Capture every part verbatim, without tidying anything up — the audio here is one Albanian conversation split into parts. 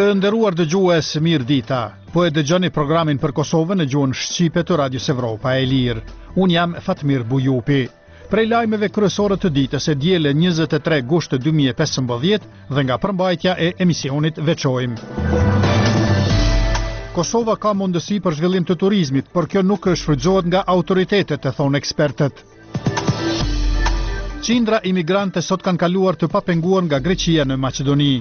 Të nderuar dëgjues, mirë dita. Po e dëgjoni programin për Kosovën në gjuhën shqipe të Radios Evropa e Lirë. Unë jam Fatmir Bujupi. Prej lajmeve kryesore të ditës e diele njëzet e tre gusht dy mijë e pesëmbëdhjetë dhe nga përmbajtja e emisionit veçojmë. Kosova ka mundësi për zhvillim të turizmit, por kjo nuk shfrytëzohet nga autoritetet, e thonë ekspertët. Qindra imigrante sot kanë kaluar të papenguar nga Greqia në Maqedoni.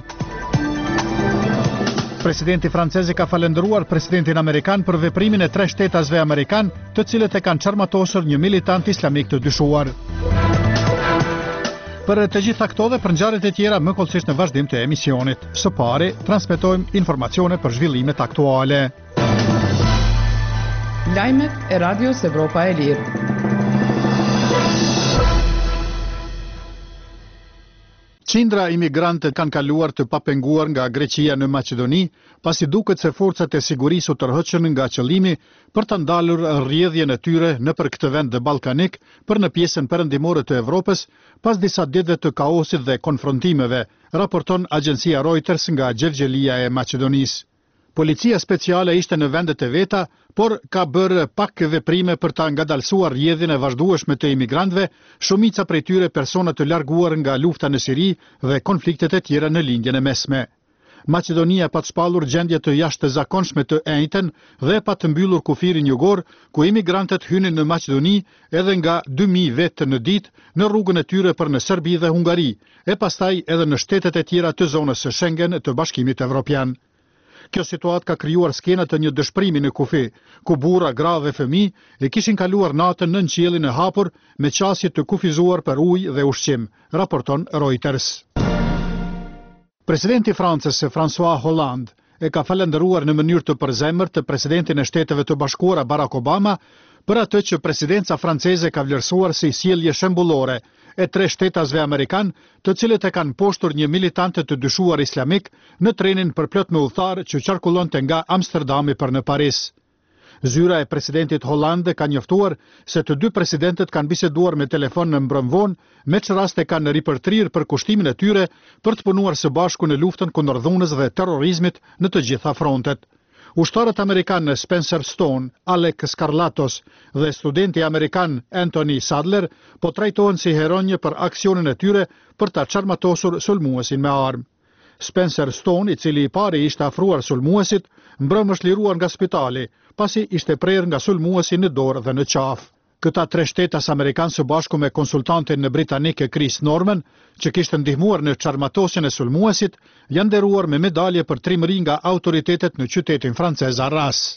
Presidenti francezi ka falendëruar presidentin amerikan për veprimin e tre shtetasve amerikan, të cilët e kanë çarmatosur një militant islamik të dyshuar. Për të gjitha këto dhe për ngjarjet e tjera më kollësisht në vazhdim të emisionit. Së pari, transmetojmë informacione për zhvillimet aktuale. Lajmet e Radios Evropa e Lirë. Qindra imigrante kanë kaluar të papenguar nga Greqia në Maqedoni, pasi duket se forcat e sigurisë u tërhoqën nga qëllimi për të ndalur rrjedhjen e tyre nëpër këtë vend ballkanik për në pjesën perëndimore të Evropës, pas disa ditëve të kaosit dhe konfrontimeve, raporton agjencia Reuters nga Xhevgjelia e Maqedonisë. Policia speciale ishte në vendet e veta, por ka bërë pak veprime për ta ngadalësuar rrjedhjen e vazhdueshme të imigrantëve, shumica prej tyre persona të larguar nga lufta në Siri dhe konfliktet e tjera në lindjen e mesme. Maqedonia pa të shpallur gjendje të jashtëzakonshme të enjten dhe pa të mbyllur kufirin jugor, ku imigrantët hynin në Maqedoni edhe nga dy mijë vetë në ditë në rrugën e tyre për në Serbi dhe Hungari, e pastaj edhe në shtetet e tjera të zonës së Schengen të Bashkimit Evropian. Kjo situatë ka krijuar skena të një dëshprimi në kufi, ku burra, gra dhe fëmijë e kishin kaluar natën nën qiellin e hapur me qasje të kufizuar për ujë dhe ushqim, raporton Reuters. Presidenti Francës, François Hollande, e ka falendëruar në mënyrë të përzemërt të presidentin e Shteteve të Bashkuara Barack Obama për atë që presidenca franceze ka vlerësuar si sjellje shembullore e tre shtetasve amerikan, të cilët e kanë poshtur një militant të dyshuar islamik në trenin për plot me udhëtar që qarkullonte nga Amsterdami për në Paris. Zyra e presidentit Hollande ka njoftuar se të dy presidentët kanë biseduar me telefon në mbrëmvon, me që raste kanë ripërtrir për kushtimin e tyre për të punuar së bashku në luftën kundër dhunës dhe terrorizmit në të gjitha frontet. Ushtarët amerikanë Spencer Stone, Alec Skarlatos dhe studenti amerikan Anthony Sadler po trajtohen si heronjë për aksionin e tyre për ta çarmatosur sulmuesin me armë. Spencer Stone, i cili i pari ishte afruar sulmuesit, mbrëm është liruar nga spitali, pasi ishte prerë nga sulmuesi në dorë dhe në qafë. Këta tre shtetas amerikanë së bashku me konsultantin britanike Chris Norman, që kishte ndihmuar në çarmatosjen e sulmuesit, janë nderuar me medalje për trimëri nga autoritetet në qytetin francez Arras.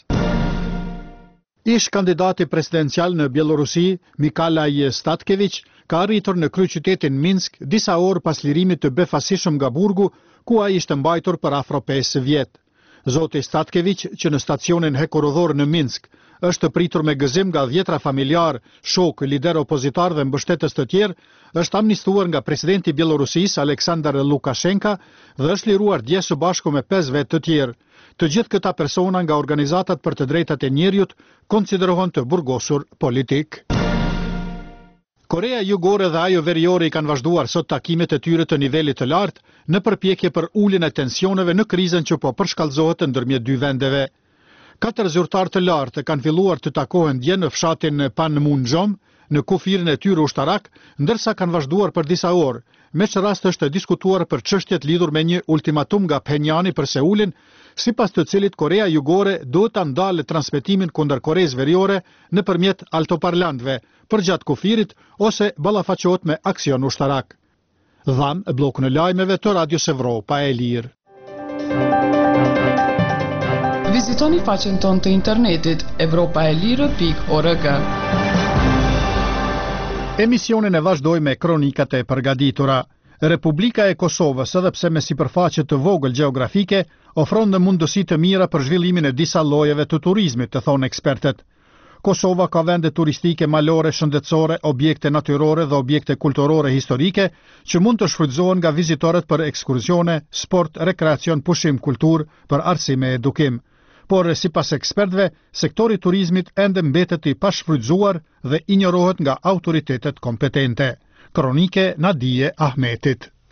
Ish kandidati presidencial në Bielorusi, Mikalaj Statkevich, ka arritur në kryeqytetin Minsk disa orë pas lirimit të befasishëm nga burgu, ku ai ishte mbajtur për afro pesë vjet. Zoti Statkevich, që në stacionin hekurudhor në Minsk është pritur me gëzim nga dhjetra familjar, shok, lider opozitar dhe mbështetës të tjerë, është amnistuar nga presidenti i Bielorusisë Aleksandar Lukashenka dhe është liruar dje së bashku me pesë vetë të tjerë. Të gjithë këta persona nga organizatat për të drejtat e njerëzit konsiderohen të burgosur politik. Korea Jugore dhe ajo Veriore i kanë vazhduar sot takimet e tyre të nivelit të lartë në përpjekje për uljen e tensioneve në krizën që po përshkallëzohet ndërmjet dy vendeve. Katër zyrtar të lartë kanë filluar të takohen dje në fshatin Panmunjom, në kufirin e tyre ushtarak, ndërsa kanë vazhduar për disa orë, me që rast është diskutuar për çështjet lidhur me një ultimatum nga Phenjani për Seulin, sipas të cilit Korea Jugore duhet ta ndalë transmetimin kundër Koreas Veriore nëpërmjet altoparlantëve përgjatë kufirit ose ballafaqohet me aksion ushtarak. Dham blokun e lajmeve të Radios Evropa e Lirë. Vizitoni faqen tonë të internetit evropaelire pikë org. Emisionin e vazhdoj me kronikat e përgatitura. Republika e Kosovës, edhe pse me sipërfaqe të vogël gjeografike, ofron në mundësi të mira për zhvillimin e disa llojeve të turizmit, të thonë ekspertët. Kosova ka vende turistike malore, shëndetësore, objekte natyrore dhe objekte kulturore historike që mund të shfrytëzohen nga vizitorët për ekskursione, sport, rekreacion, pushim, kulturë, për arsime e edukim. Por sipas ekspertëve, sektori i turizmit ende mbetet i pashfrytëzuar dhe injorohet nga autoritetet kompetente. Kronike Nadije Ahmetit.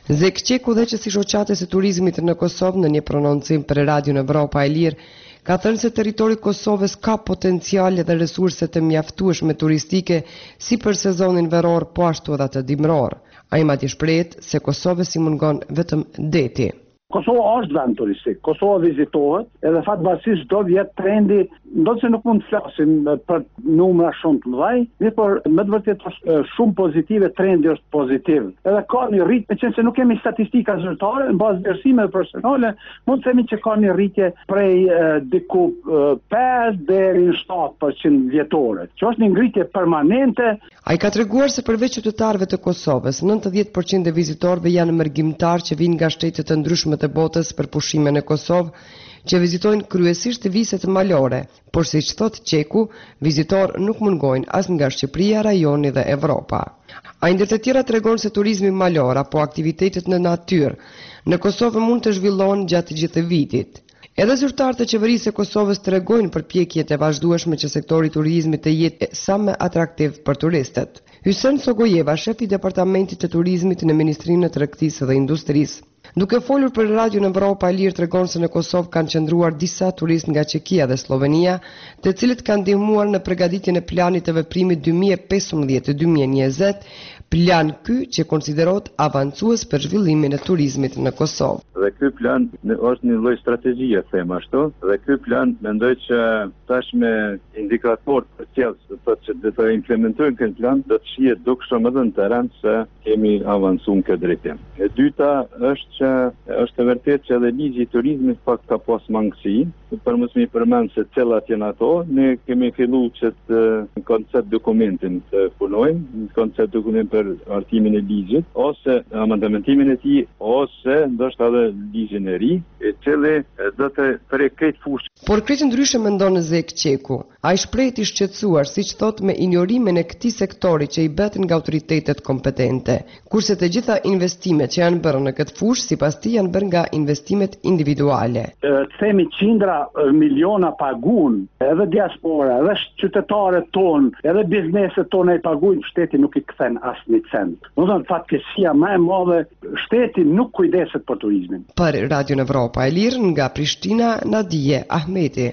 Zek Qeku dhe që si shoqatës e turizmit në Kosovë në një prononcim për Radion Evropa e Lirë, ka thënë se territori i Kosovës ka potenciale dhe resurse të mjaftueshme turistike si për sezonin veror po ashtu edhe të dimror. Ai madje shprehet se Kosovës i mungon vetëm deti. Kosova është vend turistik, Kosova vizitohet, edhe fatkeqësisht do vjet trendi, ndoshta nuk mund të flasim për numra shumë të mëdha, mirë por me të vërtetë është shumë pozitive, trendi është pozitiv. Edhe ka një rritje, qenë se nuk kemi statistika zyrtare, në bazë vlerësimeve personale, mund të themi që ka një rritje prej eh, diku eh, pesë deri në shtatë përqind vjetore, që është një ngritje permanente. Ai ka treguar se përveç qytetarëve të Kosovës, nëntëdhjetë përqind e vizitorëve janë mërgjimtar që vijnë nga shtete të ndryshme të botës për pushime në Kosovë, që vizitojnë kryesisht viset malore, por siç thot Qeku, vizitorë nuk mungojnë as nga Shqipëria, rajoni dhe Evropa. Ai ndër të tjera tregon se turizmi malor apo aktivitetet në natyrë në Kosovë mund të zhvillohen gjatë gjithë vitit. Edhe zyrtarët e qeverisë së Kosovës tregojnë përpjekjet e vazhdueshme që sektori i turizmit të jetë sa më atraktiv për turistët. Hysen Sogojeva, shefi i departamentit të turizmit në Ministrinë e Tregtisë dhe Industrisë, duke folur për Radion Evropa e Lirë, tregon se në Kosovë kanë qëndruar disa turistë nga Çekia dhe Slovenia, të cilët kanë ndihmuar në përgatitjen e planit të veprimit dy mijë e pesëmbëdhjetë dy mijë e njëzet, plan ky që konsiderohet avancues për zhvillimin e turizmit në Kosovë. Dhe ky plan është një lloj strategjie, them ashtu, dhe ky plan mendoj që tashme indikator për cilë të që dhe të implementojnë këtë plan, do të shihet dukshëm edhe në terren se kemi avancuar në këtë drejtim. E dyta është që është e vërtetë që edhe ligji i turizmit pak ka pas mangësi, për mos më përmend se cilat janë ato, ne kemi filluar që të në koncept dokumentin të punojmë, në koncept dokument për artimin e ligjit, ose amendamentimin e tij, ose ndoshta edhe ligjin e ri, e cili do të prek këtë fushë. Por krejt ndryshe mendon Zek Qeku. Ai shprehet i shqetësuar, siç thot, me injorimin e këtij sektori që i bëhet nga autoritetet kompetente, kurse të gjitha investimet që janë bërë në këtë fushë sipas tij janë bërë nga investimet individuale. Të themi qindra miliona pagun, edhe diaspora, edhe qytetarët tonë, edhe bizneset tonë e paguajnë, shteti nuk i kthen asnjë cent. Do të thonë fatkeqësia më e madhe, shteti nuk kujdeset për turizmin. Për Radion Evropa e Lirë nga Prishtina, Nadije Ahmeti.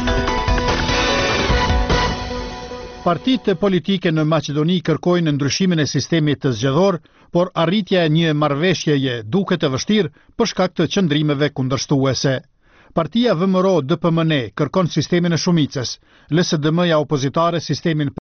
Partitë politike në Maqedoni kërkojnë ndryshimin e sistemit të zgjedhor, por arritja e një marrëveshjeje duket e vështirë për shkak të qëndrimeve kundërshtuese. Partia V M R O D P M N kërkon sistemin e shumicës, L S D M-ja opozitare sistemin